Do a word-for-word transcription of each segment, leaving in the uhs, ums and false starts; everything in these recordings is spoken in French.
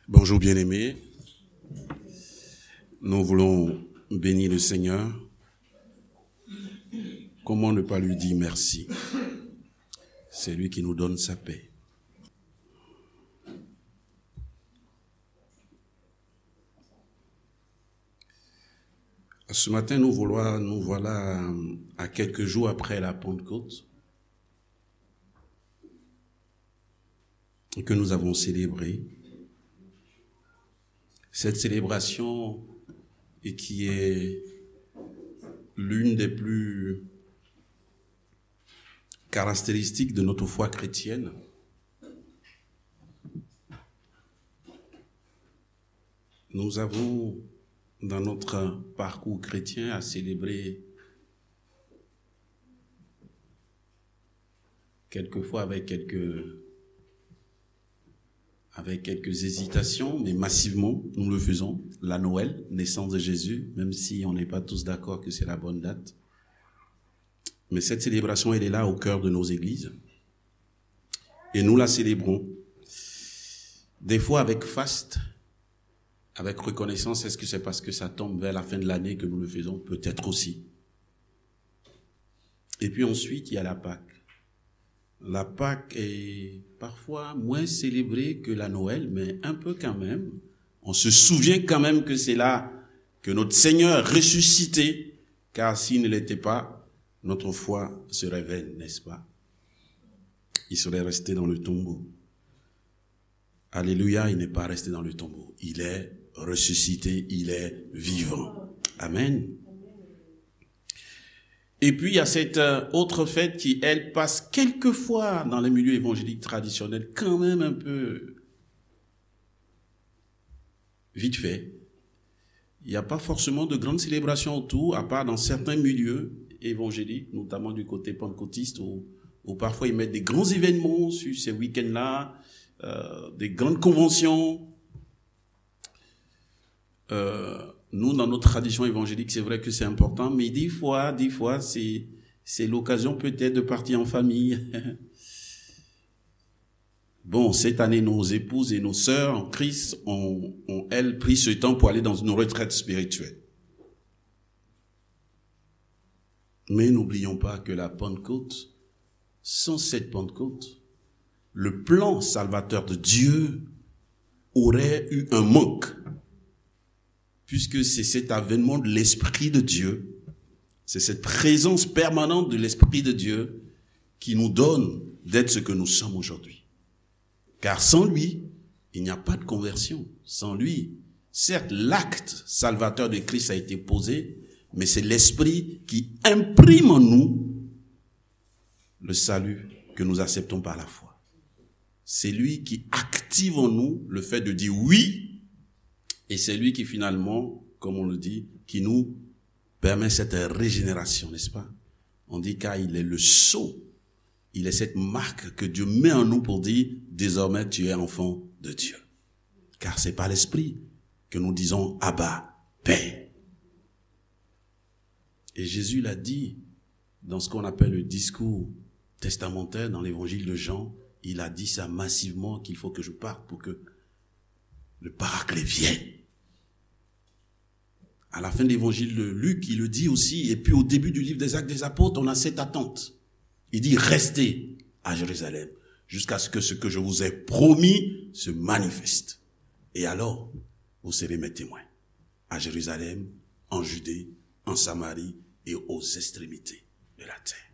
Bonjour bien-aimés, nous voulons bénir le Seigneur. Comment ne pas lui dire merci? C'est lui qui nous donne sa paix. Ce matin, nous voilà, nous voilà à quelques jours après la Pentecôte que nous avons célébré. Cette célébration et qui est l'une des plus caractéristiques de notre foi chrétienne. Nous avons, dans notre parcours chrétien, à célébrer quelquefois avec quelques, avec quelques hésitations, mais massivement, nous le faisons. La Noël, naissance de Jésus, même si on n'est pas tous d'accord que c'est la bonne date. Mais cette célébration, elle est là au cœur de nos églises. Et nous la célébrons. Des fois avec faste, avec reconnaissance. Est-ce que c'est parce que ça tombe vers la fin de l'année que nous le faisons? Peut-être aussi. Et puis ensuite, il y a la Pâque. La Pâque est parfois moins célébrée que la Noël, mais un peu quand même. On se souvient quand même que c'est là que notre Seigneur ressuscité, car s'il ne l'était pas, notre foi serait vaine, n'est-ce pas? Il serait resté dans le tombeau. Alléluia, il n'est pas resté dans le tombeau. Il est ressuscité, il est vivant. Amen. Et puis, il y a cette autre fête qui, elle, passe quelquefois dans les milieux évangéliques traditionnels, quand même un peu vite fait. Il n'y a pas forcément de grandes célébrations autour, à part dans certains milieux évangéliques, notamment du côté pentecôtiste, où, où parfois ils mettent des grands événements sur ces week-ends-là, euh, des grandes conventions. Euh, Nous, dans notre tradition évangélique, c'est vrai que c'est important, mais des fois, des fois, c'est, c'est l'occasion peut-être de partir en famille. Bon, cette année, nos épouses et nos sœurs en Christ ont, ont, elles, pris ce temps pour aller dans une retraite spirituelle. Mais n'oublions pas que la Pentecôte, sans cette Pentecôte, le plan salvateur de Dieu aurait eu un manque. Puisque c'est cet avènement de l'Esprit de Dieu, c'est cette présence permanente de l'Esprit de Dieu qui nous donne d'être ce que nous sommes aujourd'hui. Car sans lui, il n'y a pas de conversion. Sans lui, certes, l'acte salvateur de Christ a été posé, mais c'est l'Esprit qui imprime en nous le salut que nous acceptons par la foi. C'est lui qui active en nous le fait de dire oui. Et c'est lui qui finalement, comme on le dit, qui nous permet cette régénération, n'est-ce pas? On dit qu'il est le sceau, il est cette marque que Dieu met en nous pour dire, désormais tu es enfant de Dieu. Car c'est par l'Esprit que nous disons, Abba, Père. Et Jésus l'a dit dans ce qu'on appelle le discours testamentaire, dans l'évangile de Jean, il a dit ça massivement, qu'il faut que je parte pour que le Paraclet vienne. À la fin de l'évangile de Luc, il le dit aussi, et puis au début du livre des Actes des Apôtres, on a cette attente. Il dit, restez à Jérusalem, jusqu'à ce que ce que je vous ai promis se manifeste. Et alors, vous serez mes témoins. À Jérusalem, en Judée, en Samarie et aux extrémités de la terre.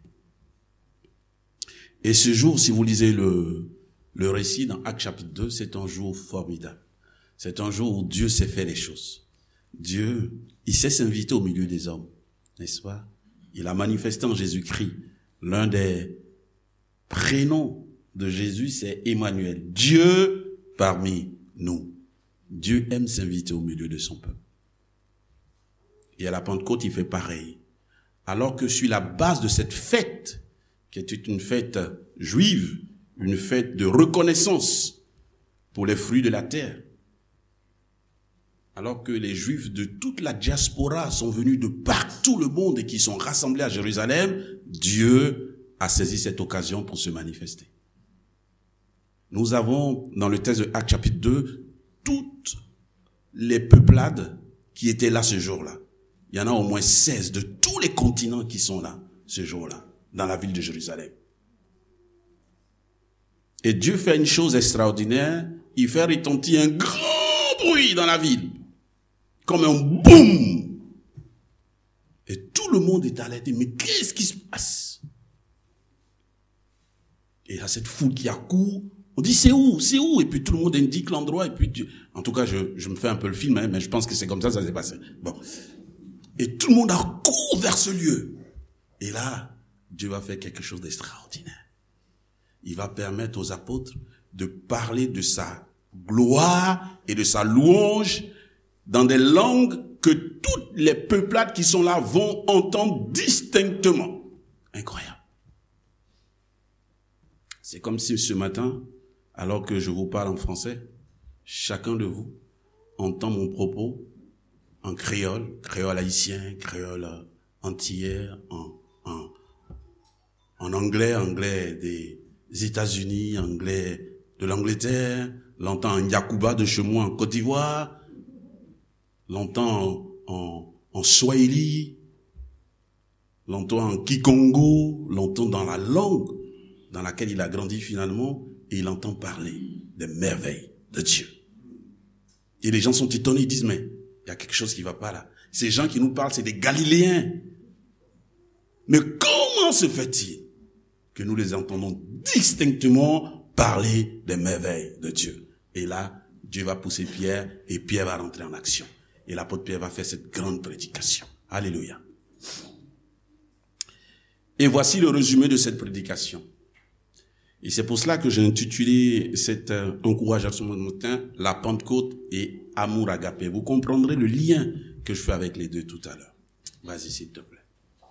Et ce jour, si vous lisez le, le récit dans Actes chapitre deux, c'est un jour formidable. C'est un jour où Dieu sait faire les choses. Dieu, il sait s'inviter au milieu des hommes, n'est-ce pas? Il a manifesté en Jésus-Christ. L'un des prénoms de Jésus, c'est Emmanuel. Dieu parmi nous. Dieu aime s'inviter au milieu de son peuple. Et à la Pentecôte, il fait pareil. Alors que sur la base de cette fête, qui était une fête juive, une fête de reconnaissance pour les fruits de la terre, alors que les Juifs de toute la diaspora sont venus de partout le monde et qui sont rassemblés à Jérusalem, Dieu a saisi cette occasion pour se manifester. Nous avons, dans le texte de Actes chapitre deux, toutes les peuplades qui étaient là ce jour-là. Il y en a au moins seize de tous les continents qui sont là ce jour-là, dans la ville de Jérusalem. Et Dieu fait une chose extraordinaire, il fait retentir un grand bruit dans la ville, comme un boum. Et tout le monde est alerté, mais qu'est-ce qui se passe? Et il y a cette foule qui accourt, on dit c'est où, c'est où? Et puis tout le monde indique l'endroit, et puis Dieu... En tout cas, je, je me fais un peu le film, hein, mais je pense que c'est comme ça, ça s'est passé. Bon. Et tout le monde accourt vers ce lieu. Et là, Dieu va faire quelque chose d'extraordinaire. Il va permettre aux apôtres de parler de sa gloire et de sa louange dans des langues que toutes les peuplades qui sont là vont entendre distinctement. Incroyable. C'est comme si ce matin, alors que je vous parle en français, chacun de vous entend mon propos en créole, créole haïtien, créole antillais, en, en, en anglais, anglais des États-Unis, anglais de l'Angleterre, l'entend en Yakuba de chez moi en Côte d'Ivoire, l'entend en, en, en Swahili, l'entend en Kikongo, l'entend dans la langue dans laquelle il a grandi finalement, et il entend parler des merveilles de Dieu. Et les gens sont étonnés, ils disent, mais il y a quelque chose qui ne va pas là. Ces gens qui nous parlent, c'est des Galiléens. Mais comment se fait-il que nous les entendons distinctement parler des merveilles de Dieu? Et là, Dieu va pousser Pierre, et Pierre va rentrer en action. Et l'apôtre Pierre va faire cette grande prédication. Alléluia. Et voici le résumé de cette prédication. Et c'est pour cela que j'ai intitulé cet euh, encouragement matin, la Pentecôte et amour agapé. Vous comprendrez le lien que je fais avec les deux tout à l'heure. Vas-y, s'il te plaît.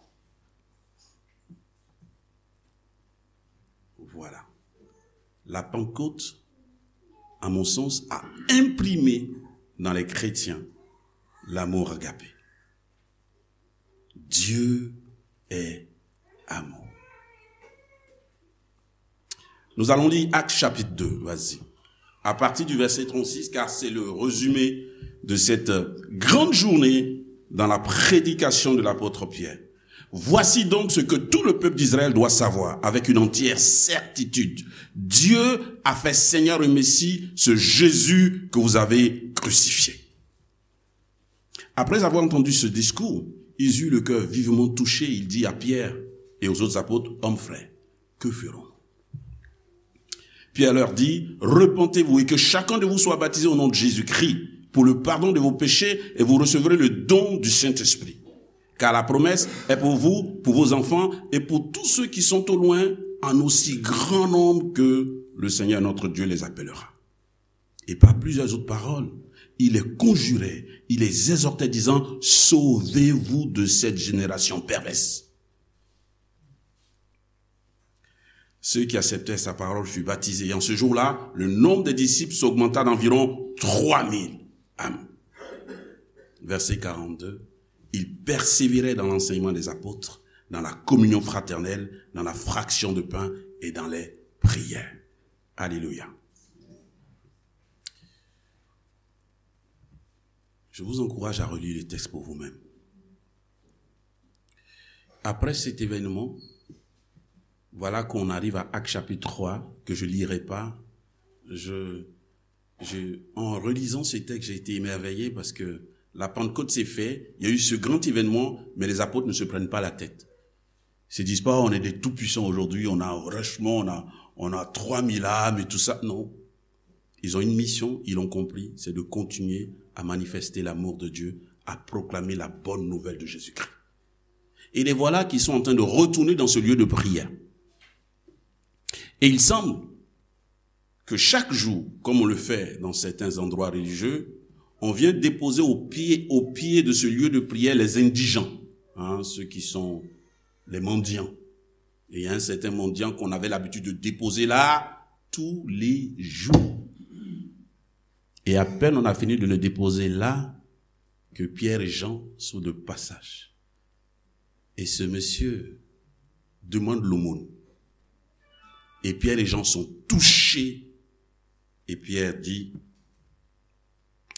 Voilà. La Pentecôte, à mon sens, a imprimé dans les chrétiens l'amour agapé. Dieu est amour. Nous allons lire Actes chapitre deux, vas-y. À partir du verset trente-six, car c'est le résumé de cette grande journée dans la prédication de l'apôtre Pierre. Voici donc ce que tout le peuple d'Israël doit savoir avec une entière certitude. Dieu a fait Seigneur et Messie ce Jésus que vous avez crucifié. Après avoir entendu ce discours, ils eurent le cœur vivement touché. Il dit à Pierre et aux autres apôtres, hommes frères, que ferons-nous? Pierre leur dit, repentez-vous et que chacun de vous soit baptisé au nom de Jésus-Christ pour le pardon de vos péchés et vous recevrez le don du Saint-Esprit. Car la promesse est pour vous, pour vos enfants et pour tous ceux qui sont au loin, en aussi grand nombre que le Seigneur notre Dieu les appellera. Et par plusieurs autres paroles, il les conjurait, il les exhortait disant, sauvez-vous de cette génération perverse. Ceux qui acceptaient sa parole furent baptisés. Et en ce jour-là, le nombre des disciples s'augmenta d'environ trois mille âmes. Verset quarante-deux. Ils persévéraient dans l'enseignement des apôtres, dans la communion fraternelle, dans la fraction de pain et dans les prières. Alléluia. Je vous encourage à relire les textes pour vous-même. Après cet événement, voilà qu'on arrive à Actes chapitre trois, que je ne lirai pas. Je, je, en relisant ce texte, j'ai été émerveillé parce que la Pentecôte s'est faite, il y a eu ce grand événement, mais les apôtres ne se prennent pas la tête. Ils se disent pas, on est des tout-puissants aujourd'hui, on a un rushement, on a, on a trois mille âmes et tout ça. Non. Ils ont une mission, ils l'ont compris, c'est de continuer à manifester l'amour de Dieu, à proclamer la bonne nouvelle de Jésus-Christ. Et les voilà qui sont en train de retourner dans ce lieu de prière. Et il semble que chaque jour, comme on le fait dans certains endroits religieux, on vient déposer au pied, au pied de ce lieu de prière les indigents, hein, ceux qui sont les mendiants. Et il y a un certain mendiant qu'on avait l'habitude de déposer là tous les jours. Et à peine on a fini de le déposer là, que Pierre et Jean sont de passage. Et ce monsieur demande l'aumône. Et Pierre et Jean sont touchés. Et Pierre dit,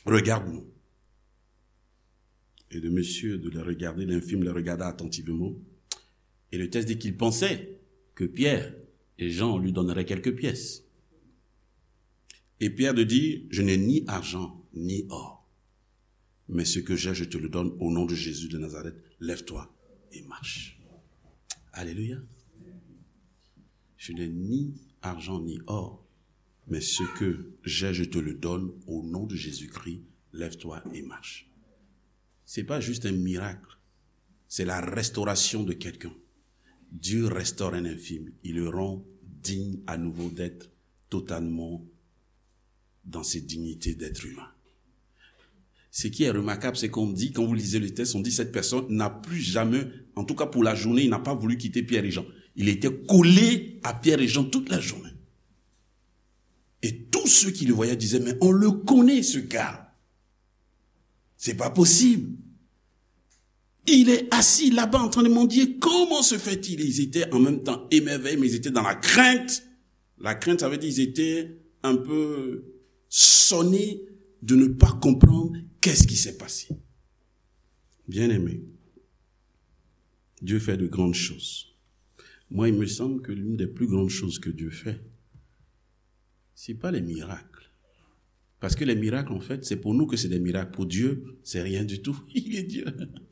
regarde-nous. Et le monsieur de le regarder, l'infirme le regarda attentivement. Et le texte dit qu'il pensait que Pierre et Jean lui donneraient quelques pièces. Et Pierre lui dit, je n'ai ni argent ni or, mais ce que j'ai, je te le donne au nom de Jésus de Nazareth. Lève-toi et marche. Alléluia. Je n'ai ni argent ni or, mais ce que j'ai, je te le donne au nom de Jésus-Christ. Lève-toi et marche. C'est pas juste un miracle, c'est la restauration de quelqu'un. Dieu restaure un infirme, il le rend digne à nouveau d'être totalement dans ses dignités d'être humain. Ce qui est remarquable, c'est qu'on dit, quand vous lisez le texte, on dit cette personne n'a plus jamais, en tout cas pour la journée, il n'a pas voulu quitter Pierre et Jean. Il était collé à Pierre et Jean toute la journée. Et tous ceux qui le voyaient disaient, mais on le connaît ce gars. C'est pas possible. Il est assis là-bas en train de mendier. Comment se fait-il? Ils étaient en même temps émerveillés, mais ils étaient dans la crainte. La crainte, ça veut dire qu'ils étaient un peu sonnés de ne pas comprendre qu'est-ce qui s'est passé. Bien-aimés, Dieu fait de grandes choses. Moi, il me semble que l'une des plus grandes choses que Dieu fait, c'est pas les miracles. Parce que les miracles, en fait, c'est pour nous que c'est des miracles. Pour Dieu, c'est rien du tout. Il est Dieu.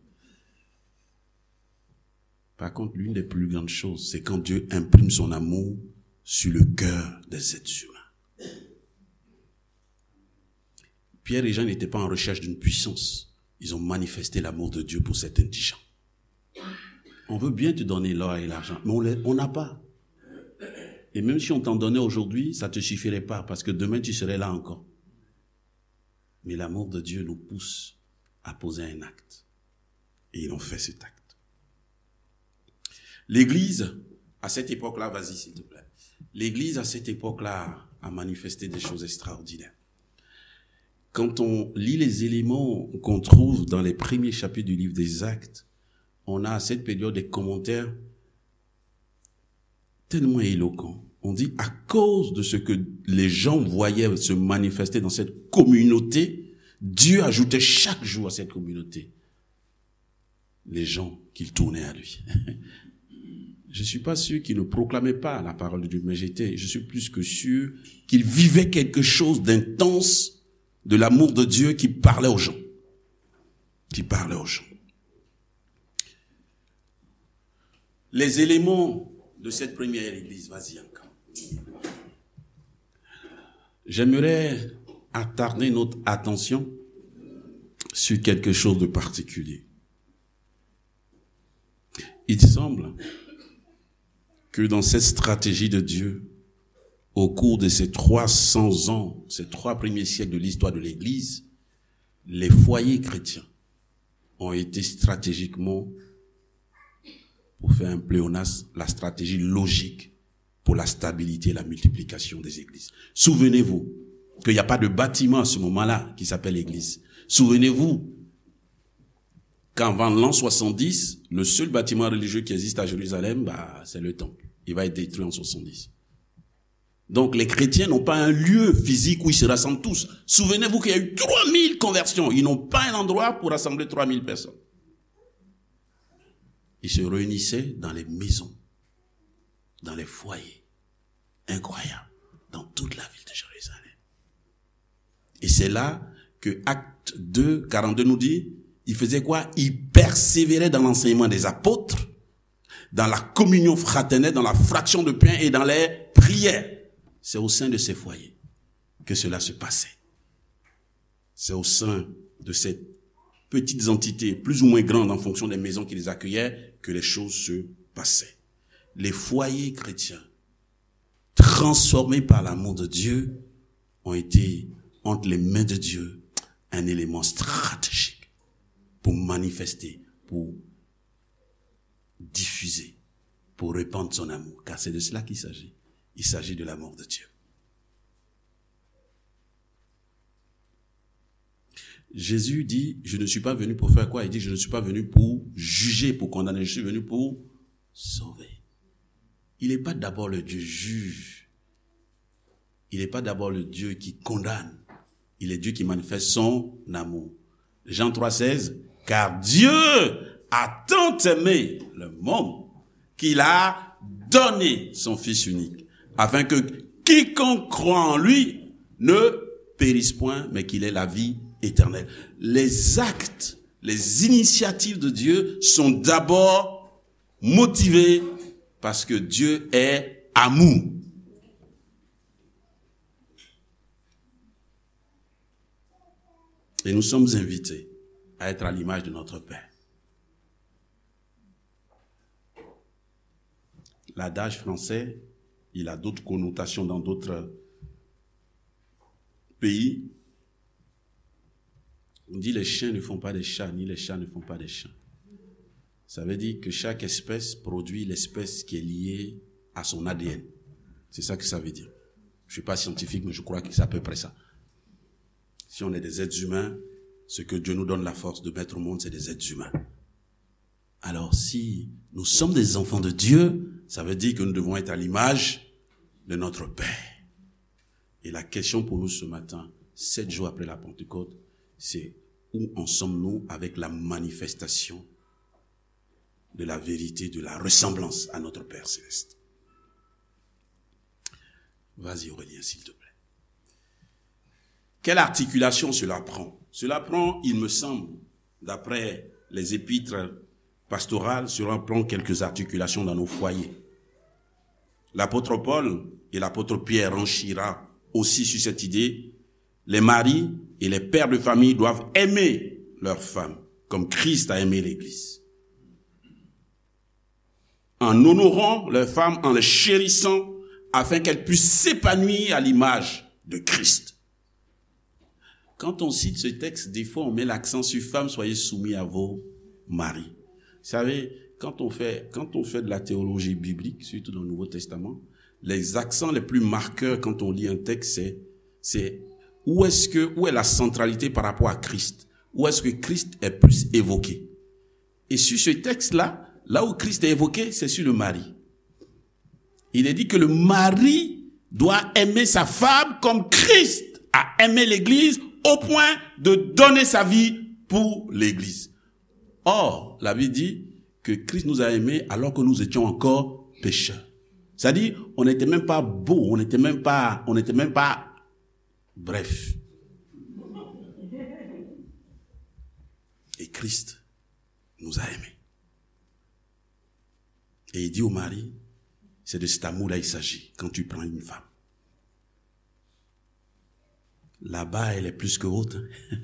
Par contre, l'une des plus grandes choses, c'est quand Dieu imprime son amour sur le cœur des êtres humains. Pierre et Jean n'étaient pas en recherche d'une puissance. Ils ont manifesté l'amour de Dieu pour cet indigent. On veut bien te donner l'or et l'argent, mais on n'a pas. Et même si on t'en donnait aujourd'hui, ça ne te suffirait pas, parce que demain tu serais là encore. Mais l'amour de Dieu nous pousse à poser un acte. Et ils ont fait cet acte. L'Église, à cette époque-là, vas-y s'il te plaît. L'Église, à cette époque-là, a manifesté des choses extraordinaires. Quand on lit les éléments qu'on trouve dans les premiers chapitres du livre des Actes, on a à cette période des commentaires tellement éloquents. On dit, à cause de ce que les gens voyaient se manifester dans cette communauté, Dieu ajoutait chaque jour à cette communauté les gens qu'il tournait à lui. Je ne suis pas sûr qu'il ne proclamait pas la parole de Dieu, mais j'étais, je suis plus que sûr qu'il vivait quelque chose d'intense de l'amour de Dieu qui parlait aux gens. Qui parlait aux gens. Les éléments de cette première église, vas-y encore. J'aimerais attarder notre attention sur quelque chose de particulier. Il semble que dans cette stratégie de Dieu, au cours de ces trois cents ans, ces trois premiers siècles de l'histoire de l'Église, les foyers chrétiens ont été stratégiquement, pour faire un pléonasme, la stratégie logique pour la stabilité et la multiplication des églises. Souvenez-vous qu'il n'y a pas de bâtiment à ce moment-là qui s'appelle église. Souvenez-vous qu'avant l'an soixante-dix, le seul bâtiment religieux qui existe à Jérusalem, bah, c'est le temple. Il va être détruit en soixante-dix. Donc les chrétiens n'ont pas un lieu physique où ils se rassemblent tous. Souvenez-vous qu'il y a eu trois mille conversions. Ils n'ont pas un endroit pour rassembler trois mille personnes. Ils se réunissaient dans les maisons, dans les foyers. Incroyable. Dans toute la ville de Jérusalem. Et c'est là que Acte deux, quarante-deux nous dit, il faisait quoi? Il persévérait dans l'enseignement des apôtres, dans la communion fraternelle, dans la fraction de pain et dans les prières. C'est au sein de ces foyers que cela se passait. C'est au sein de ces petites entités, plus ou moins grandes en fonction des maisons qui les accueillaient, que les choses se passaient. Les foyers chrétiens, transformés par l'amour de Dieu, ont été, entre les mains de Dieu, un élément stratégique pour manifester, pour diffuser, pour répandre son amour. Car c'est de cela qu'il s'agit. Il s'agit de l'amour de Dieu. Jésus dit, je ne suis pas venu pour faire quoi? Il dit, je ne suis pas venu pour juger, pour condamner. Je suis venu pour sauver. Il n'est pas d'abord le Dieu juge. Il n'est pas d'abord le Dieu qui condamne. Il est Dieu qui manifeste son amour. Jean trois seize, car Dieu a tant aimé le monde qu'il a donné son Fils unique, afin que quiconque croit en lui ne périsse point, mais qu'il ait la vie éternelle. Les actes, les initiatives de Dieu sont d'abord motivés parce que Dieu est amour. Et nous sommes invités à être à l'image de notre Père. L'adage français, il a d'autres connotations dans d'autres pays. On dit les chiens ne font pas des chats, ni les chats ne font pas des chiens. Ça veut dire que chaque espèce produit l'espèce qui est liée à son A D N. C'est ça que ça veut dire. Je ne suis pas scientifique, mais je crois que c'est à peu près ça. Si on est des êtres humains, ce que Dieu nous donne la force de mettre au monde, c'est des êtres humains. Alors si nous sommes des enfants de Dieu, ça veut dire que nous devons être à l'image de notre Père. Et la question pour nous ce matin, sept jours après la Pentecôte, c'est où en sommes-nous avec la manifestation de la vérité, de la ressemblance à notre Père Céleste. Vas-y Aurélien, s'il te plaît. Quelle articulation cela prend? Cela prend, il me semble, d'après les épîtres pastorales, cela prend quelques articulations dans nos foyers. L'apôtre Paul et l'apôtre Pierre renchira aussi sur cette idée. Les maris et les pères de famille doivent aimer leurs femmes, comme Christ a aimé l'Église. En honorant leurs femmes, en les chérissant, afin qu'elles puissent s'épanouir à l'image de Christ. Quand on cite ce texte, des fois on met l'accent sur femmes, soyez soumis à vos maris. Vous savez, quand on fait, quand on fait de la théologie biblique, surtout dans le Nouveau Testament, les accents les plus marqueurs quand on lit un texte, c'est, c'est où est-ce que, où est la centralité par rapport à Christ? Où est-ce que Christ est plus évoqué? Et sur ce texte-là, là où Christ est évoqué, c'est sur le mari. Il est dit que le mari doit aimer sa femme comme Christ a aimé l'Église au point de donner sa vie pour l'Église. Or, la Bible dit que Christ nous a aimés alors que nous étions encore pécheurs. C'est-à-dire, on n'était même pas beau, on n'était même pas, on n'était même pas, bref. Et Christ nous a aimés. Et il dit au mari, c'est de cet amour-là il s'agit quand tu prends une femme. Là-bas, elle est plus que haute.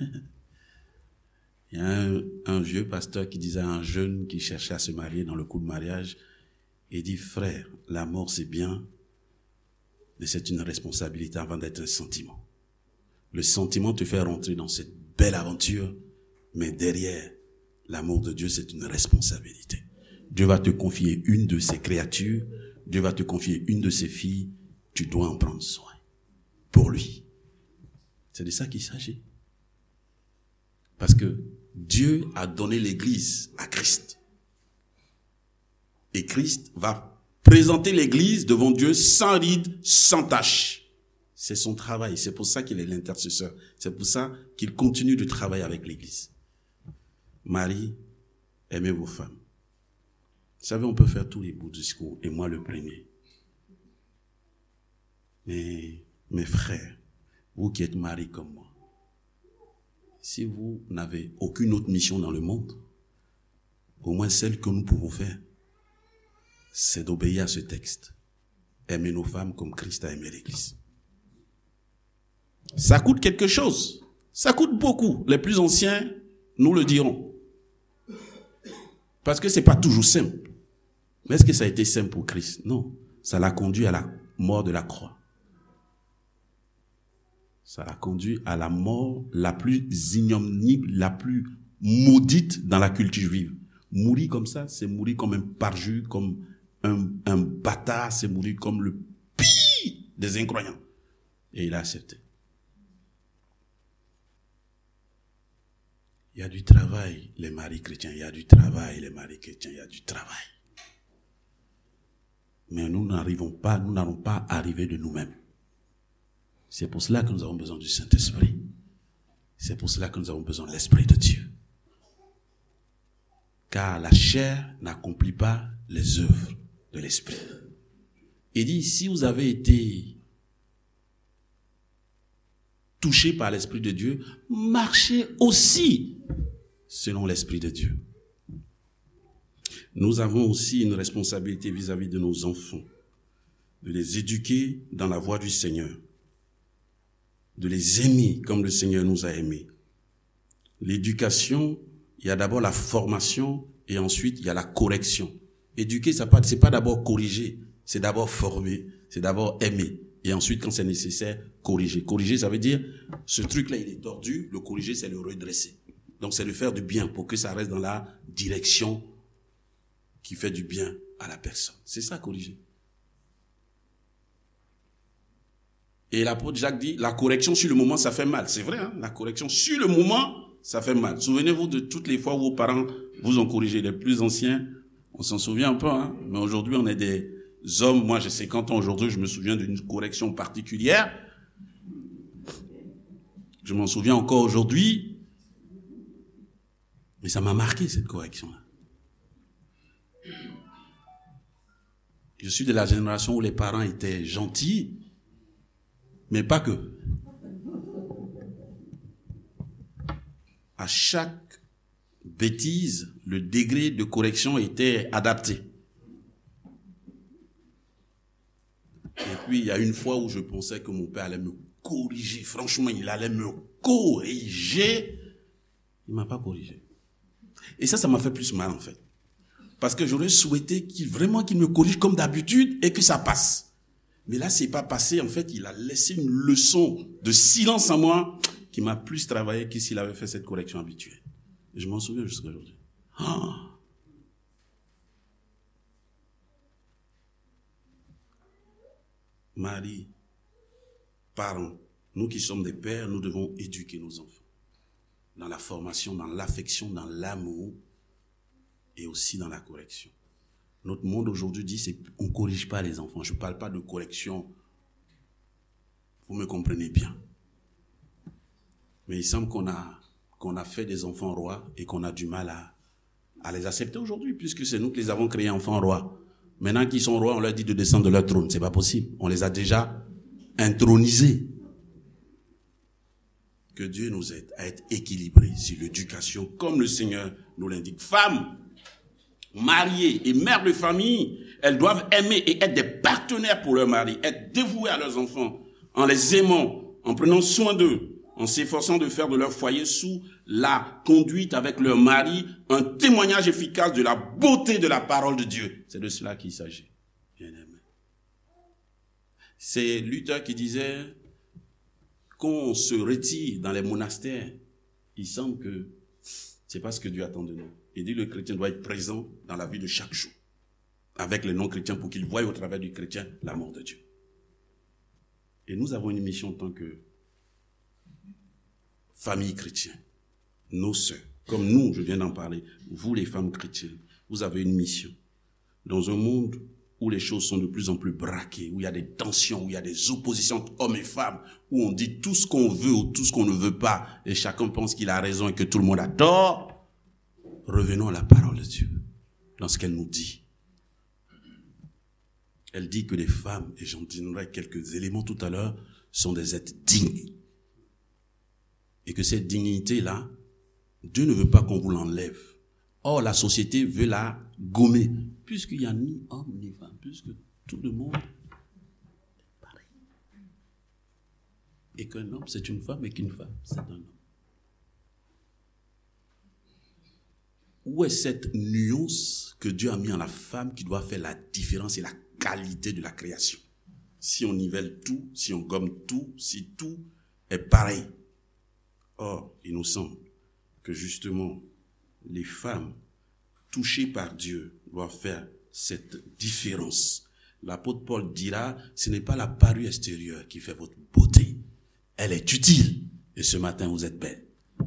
Il y a un, un vieux pasteur qui disait à un jeune qui cherchait à se marier dans le coup de mariage, il dit, frère, l'amour c'est bien, mais c'est une responsabilité avant d'être un sentiment. Le sentiment te fait rentrer dans cette belle aventure, mais derrière, l'amour de Dieu c'est une responsabilité. Dieu va te confier une de ses créatures, Dieu va te confier une de ses filles, tu dois en prendre soin. Pour lui. C'est de ça qu'il s'agit. Parce que Dieu a donné l'Église à Christ. Et Christ va présenter l'Église devant Dieu sans ride, sans tache. C'est son travail. C'est pour ça qu'il est l'intercesseur. C'est pour ça qu'il continue de travailler avec l'Église. Marie, aimez vos femmes. Vous savez, on peut faire tous les bouts de discours, et moi le premier. Mais, mes frères, vous qui êtes mariés comme moi, si vous n'avez aucune autre mission dans le monde, au moins celle que nous pouvons faire, c'est d'obéir à ce texte. Aimer nos femmes comme Christ a aimé l'Église. Ça coûte quelque chose. Ça coûte beaucoup. Les plus anciens nous le diront. Parce que c'est pas toujours simple. Mais est-ce que ça a été simple pour Christ? Non. Ça l'a conduit à la mort de la croix. Ça l'a conduit à la mort la plus ignomible, la plus maudite dans la culture juive. Mourir comme ça, c'est mourir comme un parjure, comme un, un bâtard, c'est mourir comme le pire des incroyants. Et il a accepté. Il y a du travail, les maris chrétiens, il y a du travail, les maris chrétiens, il y a du travail. Mais nous n'arrivons pas, nous n'allons pas arriver de nous-mêmes. C'est pour cela que nous avons besoin du Saint-Esprit. C'est pour cela que nous avons besoin de l'Esprit de Dieu. Car la chair n'accomplit pas les œuvres de l'Esprit. Il dit, si vous avez été touché par l'Esprit de Dieu, marchez aussi selon l'Esprit de Dieu. Nous avons aussi une responsabilité vis-à-vis de nos enfants, de les éduquer dans la voie du Seigneur, de les aimer comme le Seigneur nous a aimés. L'éducation, il y a d'abord la formation et ensuite il y a la correction. Éduquer, ça pas, c'est pas d'abord corriger, c'est d'abord former, c'est d'abord aimer. Et ensuite, quand c'est nécessaire, corriger. Corriger, ça veut dire, ce truc-là, il est tordu, le corriger, c'est le redresser. Donc, c'est de faire du bien pour que ça reste dans la direction qui fait du bien à la personne. C'est ça, corriger. Et l'apôtre Jacques dit, la correction sur le moment, ça fait mal. C'est vrai, hein? La correction sur le moment, ça fait mal. Souvenez-vous de toutes les fois où vos parents vous ont corrigé. Les plus anciens, on s'en souvient un peu, hein? Mais aujourd'hui, on est des hommes. Moi, j'ai cinquante ans aujourd'hui, je me souviens d'une correction particulière. Je m'en souviens encore aujourd'hui. Mais ça m'a marqué, cette correction-là. Je suis de la génération où les parents étaient gentils, mais pas que. À chaque bêtise, le degré de correction était adapté. Et puis, il y a une fois où je pensais que mon père allait me corriger. Franchement, il allait me corriger. Il ne m'a pas corrigé. Et ça, ça m'a fait plus mal, en fait. Parce que j'aurais souhaité qu'il, vraiment qu'il me corrige comme d'habitude et que ça passe. Mais là, c'est pas passé. En fait, il a laissé une leçon de silence en moi qui m'a plus travaillé que s'il avait fait cette correction habituelle. Et je m'en souviens jusqu'à aujourd'hui. Ah. Marie, parents, nous qui sommes des pères, nous devons éduquer nos enfants. Dans la formation, dans l'affection, dans l'amour et aussi dans la correction. Notre monde aujourd'hui dit c'est on ne corrige pas les enfants. Je ne parle pas de correction. Vous me comprenez bien. Mais il semble qu'on a, qu'on a fait des enfants rois et qu'on a du mal à, à les accepter aujourd'hui, puisque c'est nous qui les avons créés enfants rois. Maintenant qu'ils sont rois, on leur dit de descendre de leur trône. C'est pas possible. On les a déjà intronisés. Que Dieu nous aide à être équilibrés sur l'éducation, comme le Seigneur nous l'indique. Femmes mariées et mères de famille, elles doivent aimer et être des partenaires pour leur mari, être dévouées à leurs enfants, en les aimant, en prenant soin d'eux, en s'efforçant de faire de leur foyer sous la conduite avec leur mari, un témoignage efficace de la beauté de la parole de Dieu. C'est de cela qu'il s'agit, bien-aimés. C'est Luther qui disait qu'on se retire dans les monastères, il semble que c'est pas ce que Dieu attend de nous. Il dit que le chrétien doit être présent dans la vie de chaque jour, avec les non-chrétiens, pour qu'ils voient au travers du chrétien l'amour de Dieu. Et nous avons une mission en tant que famille chrétienne, nos sœurs, comme nous, je viens d'en parler, vous les femmes chrétiennes, vous avez une mission. Dans un monde où les choses sont de plus en plus braquées, où il y a des tensions, où il y a des oppositions entre hommes et femmes, où on dit tout ce qu'on veut ou tout ce qu'on ne veut pas, et chacun pense qu'il a raison et que tout le monde a tort, revenons à la parole de Dieu, dans ce qu'elle nous dit. Elle dit que les femmes, et j'en donnerai quelques éléments tout à l'heure, sont des êtres dignes. Et que cette dignité-là, Dieu ne veut pas qu'on vous l'enlève. Or, la société veut la gommer, puisqu'il n'y a ni homme ni femme, puisque tout le monde est pareil. Et qu'un homme, c'est une femme, et qu'une femme, c'est un homme. Où est cette nuance que Dieu a mis en la femme qui doit faire la différence et la qualité de la création? Si on nivelle tout, si on gomme tout, si tout est pareil. Or, il nous semble que justement, les femmes touchées par Dieu doivent faire cette différence. L'apôtre Paul dira, ce n'est pas la parure extérieure qui fait votre beauté. Elle est utile. Et ce matin, vous êtes belle.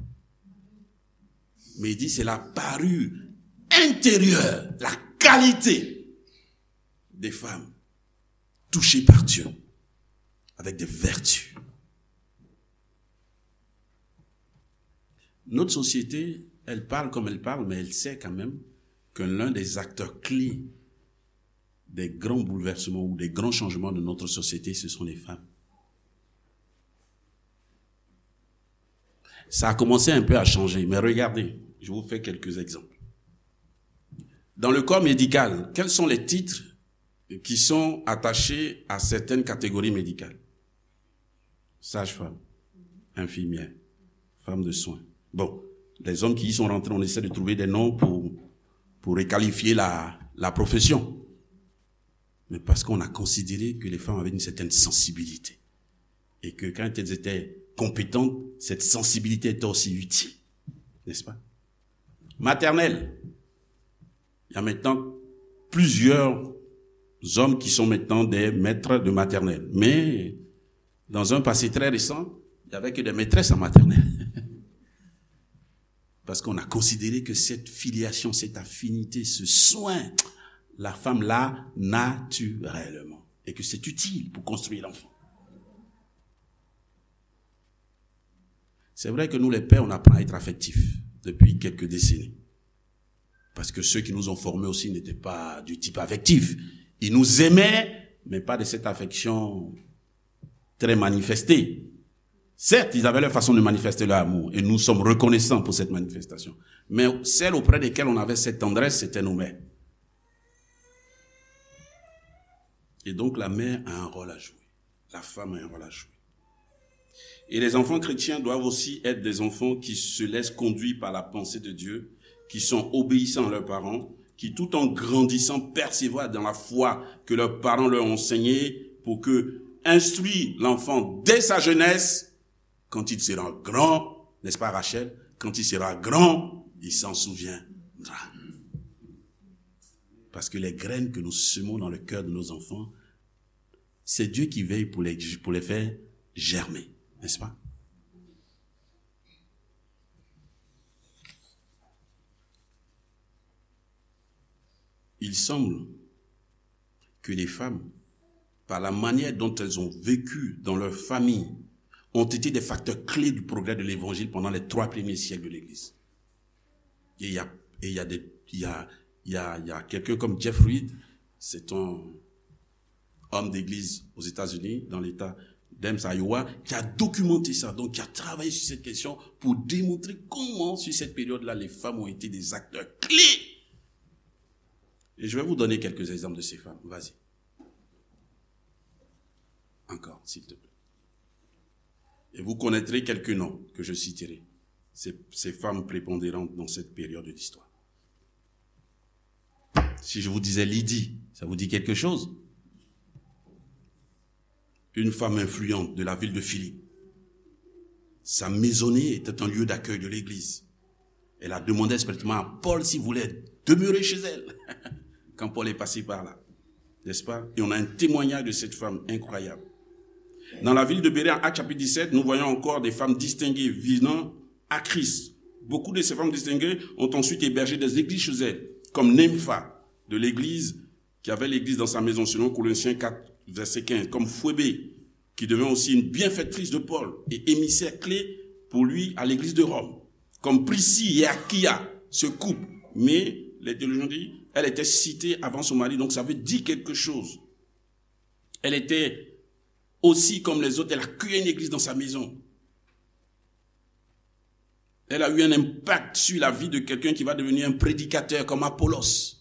Mais il dit, c'est la parure intérieure, la qualité des femmes touchées par Dieu, avec des vertus. notre société, elle parle comme elle parle, mais elle sait quand même que l'un des acteurs clés des grands bouleversements ou des grands changements de notre société, ce sont les femmes. Ça a commencé un peu à changer, mais regardez, je vous fais quelques exemples. Dans le corps médical, quels sont les titres qui sont attachés à certaines catégories médicales? Sage-femme, infirmière, femme de soins. Bon, les hommes qui y sont rentrés, on essaie de trouver des noms pour, pour requalifier la, la profession. Mais parce qu'on a considéré que les femmes avaient une certaine sensibilité. Et que quand elles étaient compétentes, cette sensibilité était aussi utile. N'est-ce pas? Maternelle. Il y a maintenant plusieurs hommes qui sont maintenant des maîtres de maternelle. Mais dans un passé très récent, il n'y avait que des maîtresses en maternelle. Parce qu'on a considéré que cette filiation, cette affinité, ce soin, la femme l'a naturellement. Et que c'est utile pour construire l'enfant. C'est vrai que nous, les pères, on apprend à être affectifs depuis quelques décennies. Parce que ceux qui nous ont formés aussi n'étaient pas du type affectif. Ils nous aimaient, mais pas de cette affection très manifestée. Certes, ils avaient leur façon de manifester leur amour, et nous sommes reconnaissants pour cette manifestation. Mais celles auprès desquelles on avait cette tendresse, c'était nos mères. Et donc la mère a un rôle à jouer. La femme a un rôle à jouer. Et les enfants chrétiens doivent aussi être des enfants qui se laissent conduire par la pensée de Dieu, qui sont obéissants à leurs parents, qui tout en grandissant persévèrent dans la foi que leurs parents leur ont enseignée pour que instruire l'enfant dès sa jeunesse, quand il sera grand, n'est-ce pas Rachel? Quand il sera grand, il s'en souviendra. Parce que les graines que nous semons dans le cœur de nos enfants, c'est Dieu qui veille pour les, pour les faire germer, n'est-ce pas? Il semble que les femmes, par la manière dont elles ont vécu dans leur famille, ont été des facteurs clés du progrès de l'évangile pendant les trois premiers siècles de l'Église. Et il y a, et il y a des, il y a, il y a, il y a quelqu'un comme Jeff Reed, c'est un homme d'église aux États-Unis, dans l'État d'Ames, Iowa, qui a documenté ça, donc qui a travaillé sur cette question pour démontrer comment, sur cette période-là, les femmes ont été des acteurs clés. Et je vais vous donner quelques exemples de ces femmes. Vas-y. Encore, s'il te plaît. Et vous connaîtrez quelques noms que je citerai. Ces, ces femmes prépondérantes dans cette période de l'histoire. Si je vous disais Lydie, ça vous dit quelque chose? Une femme influente de la ville de Philippe. Sa maisonnée était un lieu d'accueil de l'église. Elle a demandé expressément à Paul s'il voulait demeurer chez elle. Quand Paul est passé par là. N'est-ce pas? Et on a un témoignage de cette femme incroyable. Dans la ville de Bérée, en Actes chapitre dix-sept, nous voyons encore des femmes distinguées venant à Christ. Beaucoup de ces femmes distinguées ont ensuite hébergé des églises chez elles, comme Nympha, de l'église, qui avait l'église dans sa maison, selon Colossiens quatre, verset quinze, comme Phoébé, qui devint aussi une bienfaitrice de Paul et émissaire clé pour lui à l'église de Rome, comme Priscille et Aquila, ce couple. Mais les théologiens disent, elle était citée avant son mari, donc ça veut dire quelque chose. Elle était aussi comme les autres, elle a créé une église dans sa maison. Elle a eu un impact sur la vie de quelqu'un qui va devenir un prédicateur comme Apollos.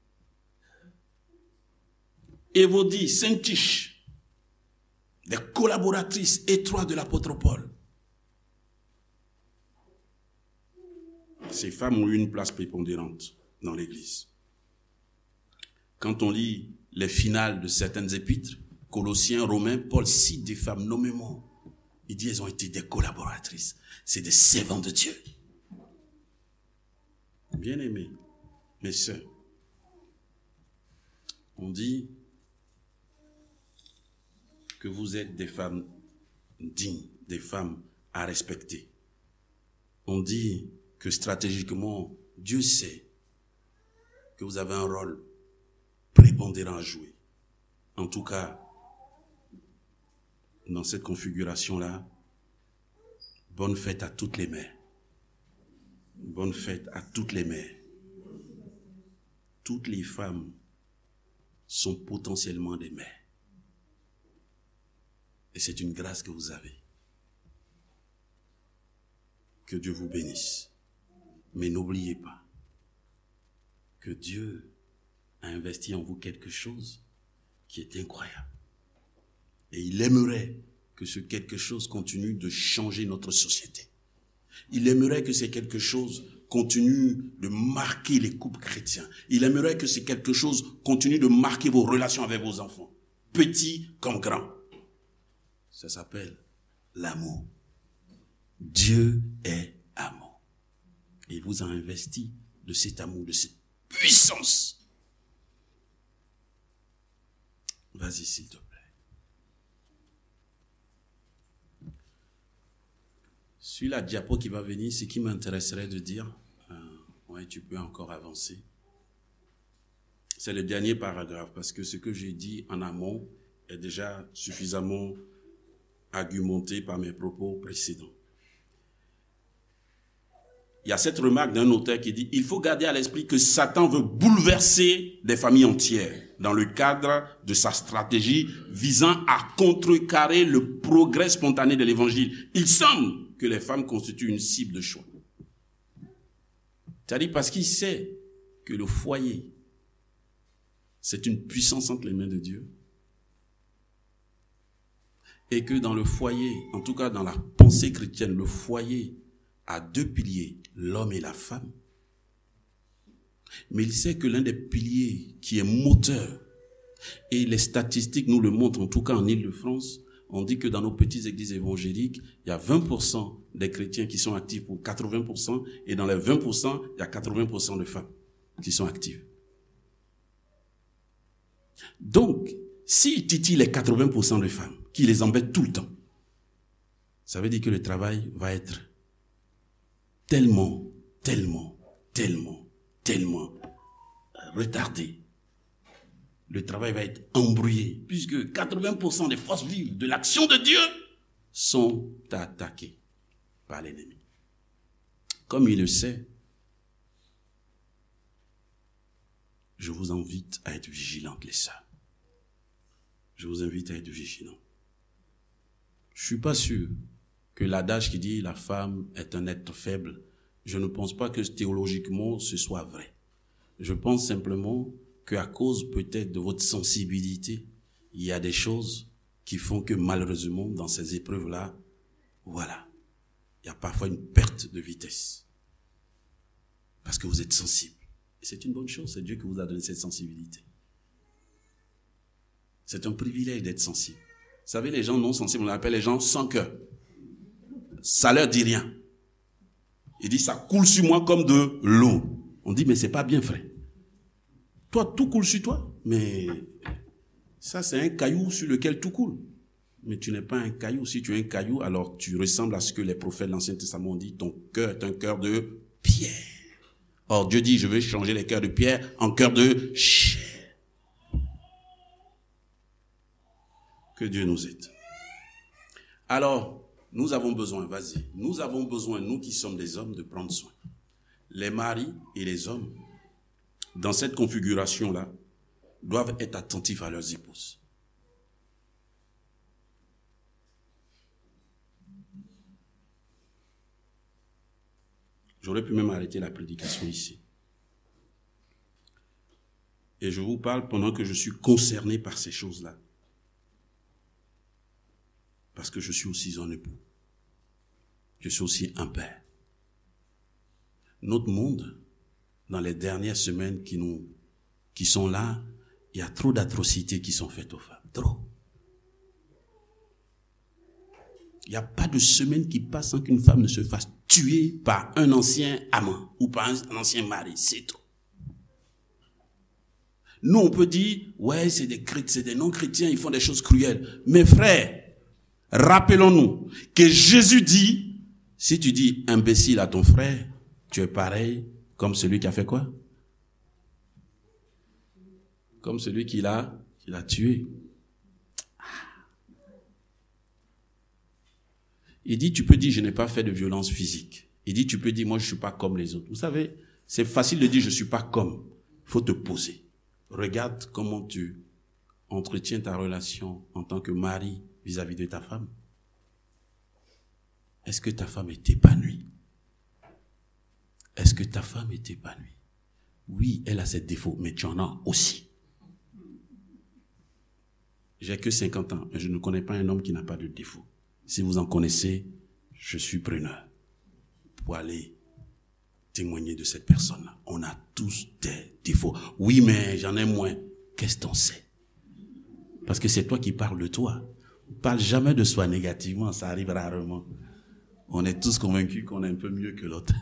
Évodie, Saint-Tiche, des collaboratrices étroites de l'apôtre Paul. Ces femmes ont eu une place prépondérante dans l'Église. Quand on lit les finales de certaines épîtres, Colossiens, Romains, Paul cite des femmes nommément. Il dit qu'elles ont été des collaboratrices. C'est des servantes de Dieu. Bien-aimés, mes sœurs, on dit que vous êtes des femmes dignes, des femmes à respecter. On dit que stratégiquement, Dieu sait que vous avez un rôle prépondérant à jouer. En tout cas, dans cette configuration-là, bonne fête à toutes les mères. Bonne fête à toutes les mères. Toutes les femmes sont potentiellement des mères. Et c'est une grâce que vous avez. Que Dieu vous bénisse. Mais n'oubliez pas que Dieu a investi en vous quelque chose qui est incroyable. Et il aimerait que ce quelque chose continue de changer notre société. Il aimerait que ce quelque chose continue de marquer les couples chrétiens. Il aimerait que ce quelque chose continue de marquer vos relations avec vos enfants, petits comme grands. Ça s'appelle l'amour. Dieu est amour. Et il vous a investi de cet amour, de cette puissance. Vas-y, s'il te plaît. Sur la diapo qui va venir, ce qui m'intéresserait de dire, euh, ouais, tu peux encore avancer. C'est le dernier paragraphe, parce que ce que j'ai dit en amont est déjà suffisamment argumenté par mes propos précédents. Il y a cette remarque d'un auteur qui dit « Il faut garder à l'esprit que Satan veut bouleverser des familles entières dans le cadre de sa stratégie visant à contrecarrer le progrès spontané de l'évangile. Il semble que les femmes constituent une cible de choix. » C'est-à-dire parce qu'il sait que le foyer, c'est une puissance entre les mains de Dieu. Et que dans le foyer, en tout cas dans la pensée chrétienne, le foyer a deux piliers, l'homme et la femme. Mais il sait que l'un des piliers qui est moteur, et les statistiques nous le montrent, en tout cas en Île-de-France, on dit que dans nos petites églises évangéliques, il y a vingt pour cent des chrétiens qui sont actifs pour quatre-vingts pour cent, et dans les vingt pour cent, il y a quatre-vingts pour cent de femmes qui sont actives. Donc, s'il titille les quatre-vingts pour cent de femmes, qui les embêtent tout le temps, ça veut dire que le travail va être tellement, tellement, tellement, tellement retardé. Le travail va être embrouillé, puisque quatre-vingts pour cent des forces vives de l'action de Dieu sont attaquées par l'ennemi. Comme il le sait, je vous invite à être vigilantes, les sœurs. Je vous invite à être vigilants. Je suis pas sûr que l'adage qui dit la femme est un être faible, je ne pense pas que théologiquement ce soit vrai. Je pense simplement qu'à cause peut-être de votre sensibilité, il y a des choses qui font que malheureusement dans ces épreuves-là, voilà, il y a parfois une perte de vitesse. Parce que vous êtes sensible. Et c'est une bonne chose, c'est Dieu qui vous a donné cette sensibilité. C'est un privilège d'être sensible. Vous savez, les gens non sensibles, on appelle les gens sans cœur. Ça leur dit rien. Il dit, ça coule sur moi comme de l'eau. On dit, mais c'est pas bien, frère. Toi, tout coule sur toi. Mais ça, c'est un caillou sur lequel tout coule. Mais tu n'es pas un caillou. Si tu es un caillou, alors tu ressembles à ce que les prophètes de l'Ancien Testament ont dit. Ton cœur est un cœur de pierre. Or, Dieu dit, je vais changer les cœurs de pierre en cœurs de chair. Que Dieu nous aide. Alors, nous avons besoin, vas-y, nous avons besoin, nous qui sommes des hommes, de prendre soin. Les maris et les hommes, dans cette configuration-là, doivent être attentifs à leurs épouses. J'aurais pu même arrêter la prédication ici. Et je vous parle pendant que je suis concerné par ces choses-là. Parce que je suis aussi un époux. Je suis aussi un père. Notre monde, dans les dernières semaines qui nous, qui sont là, il y a trop d'atrocités qui sont faites aux femmes. Trop. Il n'y a pas de semaine qui passe sans qu'une femme ne se fasse tuer par un ancien amant ou par un ancien mari. C'est trop. Nous, on peut dire, ouais, c'est des, c'est des non-chrétiens, ils font des choses cruelles. Mes frères, rappelons-nous que Jésus dit, si tu dis imbécile à ton frère, tu es pareil comme celui qui a fait quoi? Comme celui qui l'a, qui l'a tué. Il dit, tu peux dire, je n'ai pas fait de violence physique. Il dit, tu peux dire, moi je ne suis pas comme les autres. Vous savez, c'est facile de dire, je ne suis pas comme. Il faut te poser. Regarde comment tu entretiens ta relation en tant que mari vis-à-vis de ta femme. Est-ce que ta femme est épanouie? Est-ce que ta femme est épanouie? Oui, elle a ses défauts, mais tu en as aussi. J'ai que cinquante ans, mais je ne connais pas un homme qui n'a pas de défauts. Si vous en connaissez, je suis preneur pour aller témoigner de cette personne-là. On a tous des défauts. Oui, mais j'en ai moins. Qu'est-ce que t'en sais? Parce que c'est toi qui parles de toi. On ne parle jamais de soi négativement, ça arrive rarement. On est tous convaincus qu'on est un peu mieux que l'autre.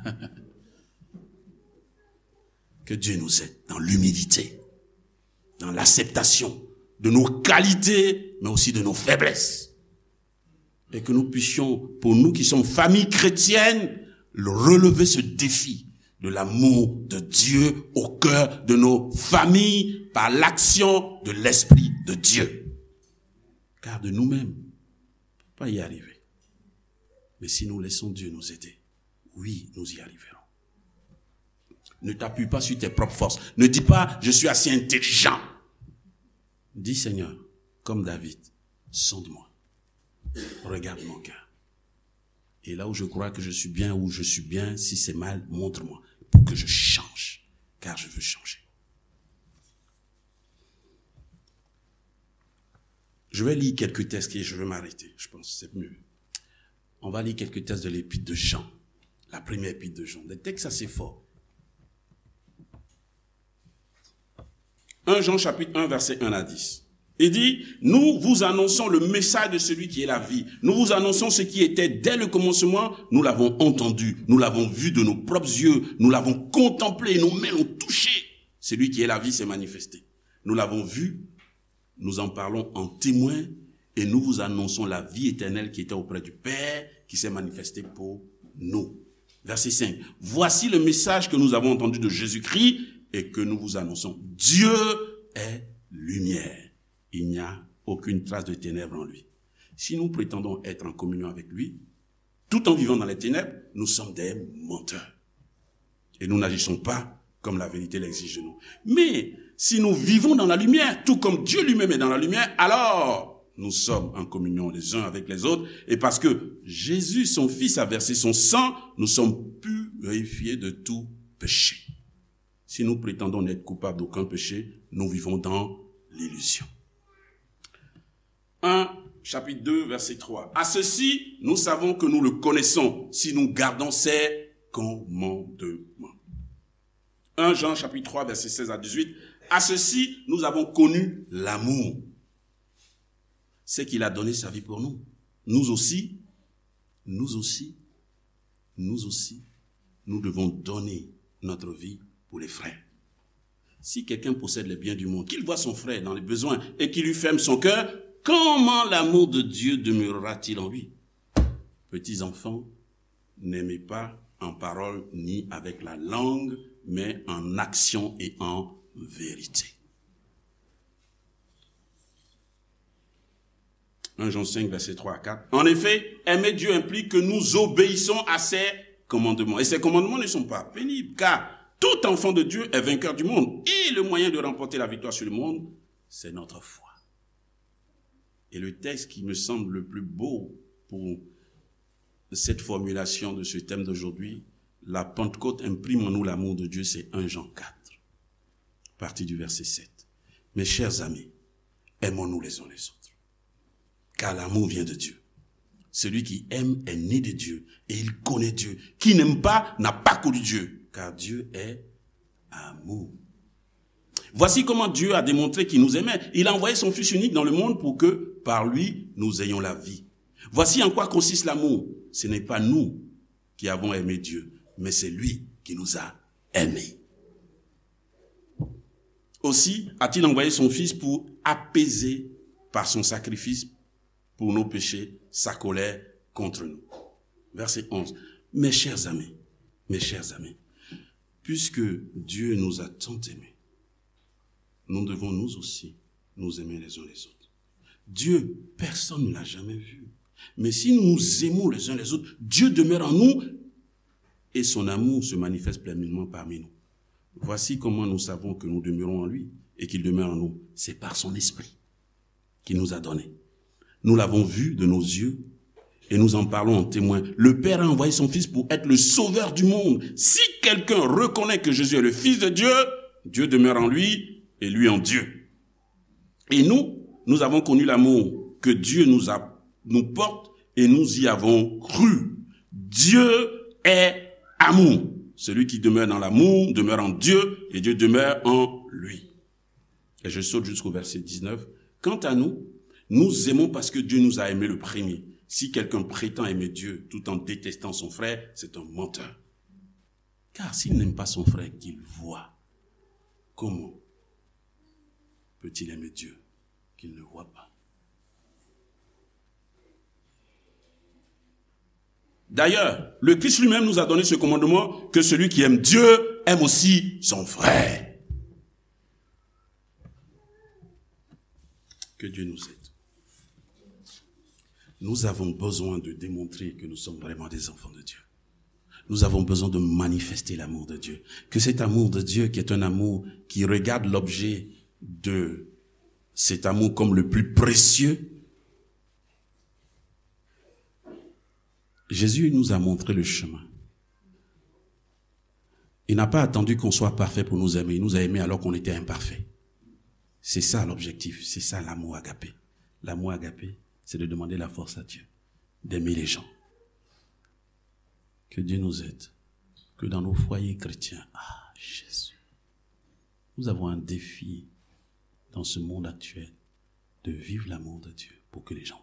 Que Dieu nous aide dans l'humilité, dans l'acceptation de nos qualités, mais aussi de nos faiblesses. Et que nous puissions, pour nous qui sommes famille chrétienne, relever ce défi de l'amour de Dieu au cœur de nos familles par l'action de l'Esprit de Dieu. Car de nous-mêmes, on ne peut pas y arriver. Mais si nous laissons Dieu nous aider, oui, nous y arriverons. Ne t'appuie pas sur tes propres forces. Ne dis pas, je suis assez intelligent. Dis, Seigneur, comme David, sonde-moi. Regarde mon cœur. Et là où je crois que je suis bien, où je suis bien, si c'est mal, montre-moi pour que je change, car je veux changer. Je vais lire quelques textes et je vais m'arrêter. Je pense que c'est mieux. On va lire quelques textes de l'épître de Jean, la première épître de Jean. Des textes assez forts. premier Jean chapitre un, verset un à dix. Il dit, nous vous annonçons le message de celui qui est la vie. Nous vous annonçons ce qui était dès le commencement. Nous l'avons entendu, nous l'avons vu de nos propres yeux, nous l'avons contemplé, nos mains l'ont touché. Celui qui est la vie s'est manifesté. Nous l'avons vu, nous en parlons en témoin et nous vous annonçons la vie éternelle qui était auprès du Père, qui s'est manifestée pour nous. Verset cinq. Voici le message que nous avons entendu de Jésus-Christ et que nous vous annonçons. Dieu est lumière. Il n'y a aucune trace de ténèbres en lui. Si nous prétendons être en communion avec lui, tout en vivant dans les ténèbres, nous sommes des menteurs. Et nous n'agissons pas comme la vérité l'exige de nous. Mais si nous vivons dans la lumière, tout comme Dieu lui-même est dans la lumière, alors nous sommes en communion les uns avec les autres. Et parce que Jésus, son Fils, a versé son sang, nous sommes purifiés de tout péché. Si nous prétendons n'être coupables d'aucun péché, nous vivons dans l'illusion. un, chapitre deux, verset trois. À ceci, nous savons que nous le connaissons si nous gardons ses commandements. un Jean, chapitre trois, verset seize à dix-huit. À ceci, nous avons connu l'amour. C'est qu'il a donné sa vie pour nous. Nous aussi, nous aussi, nous aussi, nous devons donner notre vie pour les frères. Si quelqu'un possède les biens du monde, qu'il voit son frère dans les besoins et qu'il lui ferme son cœur, comment l'amour de Dieu demeurera-t-il en lui? Petits enfants, n'aimez pas en parole ni avec la langue, mais en action et en vérité. un Jean cinq, verset trois à quatre. En effet, aimer Dieu implique que nous obéissons à ses commandements. Et ces commandements ne sont pas pénibles, car tout enfant de Dieu est vainqueur du monde. Et le moyen de remporter la victoire sur le monde, c'est notre foi. Et le texte qui me semble le plus beau pour cette formulation de ce thème d'aujourd'hui, la Pentecôte imprime en nous l'amour de Dieu, c'est un Jean quatre, partie du verset sept. Mes chers amis, aimons-nous les uns les autres, car l'amour vient de Dieu. Celui qui aime est né de Dieu et il connaît Dieu. Qui n'aime pas n'a pas connu Dieu, car Dieu est amour. Voici comment Dieu a démontré qu'il nous aimait. Il a envoyé son Fils unique dans le monde pour que, par lui, nous ayons la vie. Voici en quoi consiste l'amour. Ce n'est pas nous qui avons aimé Dieu, mais c'est lui qui nous a aimés. Aussi a-t-il envoyé son Fils pour apaiser par son sacrifice pour nos péchés sa colère contre nous. Verset onze. Mes chers amis, mes chers amis, puisque Dieu nous a tant aimés, nous devons nous aussi nous aimer les uns les autres. Dieu, personne ne l'a jamais vu. Mais si nous nous aimons les uns les autres, Dieu demeure en nous et son amour se manifeste pleinement parmi nous. Voici comment nous savons que nous demeurons en lui et qu'il demeure en nous. C'est par son esprit qu'il nous a donné. Nous l'avons vu de nos yeux et nous en parlons en témoin. Le Père a envoyé son Fils pour être le sauveur du monde. Si quelqu'un reconnaît que Jésus est le Fils de Dieu, Dieu demeure en lui et lui en Dieu. Et nous, nous avons connu l'amour que Dieu nous, a, nous porte et nous y avons cru. Dieu est amour. Celui qui demeure dans l'amour demeure en Dieu et Dieu demeure en lui. Et je saute jusqu'au verset dix-neuf. Quant à nous, nous aimons parce que Dieu nous a aimés le premier. Si quelqu'un prétend aimer Dieu tout en détestant son frère, c'est un menteur. Car s'il n'aime pas son frère qu'il voit, comment peut-il aimer Dieu qu'il ne voit pas? D'ailleurs, le Christ lui-même nous a donné ce commandement que celui qui aime Dieu aime aussi son frère. Que Dieu nous aide. Nous avons besoin de démontrer que nous sommes vraiment des enfants de Dieu. Nous avons besoin de manifester l'amour de Dieu. Que cet amour de Dieu, qui est un amour qui regarde l'objet de cet amour comme le plus précieux, Jésus nous a montré le chemin. Il n'a pas attendu qu'on soit parfait pour nous aimer. Il nous a aimés alors qu'on était imparfait. C'est ça l'objectif. C'est ça l'amour agapé. L'amour agapé, c'est de demander la force à Dieu, d'aimer les gens. Que Dieu nous aide. Que dans nos foyers chrétiens, ah, Jésus, nous avons un défi dans ce monde actuel de vivre l'amour de Dieu pour que les gens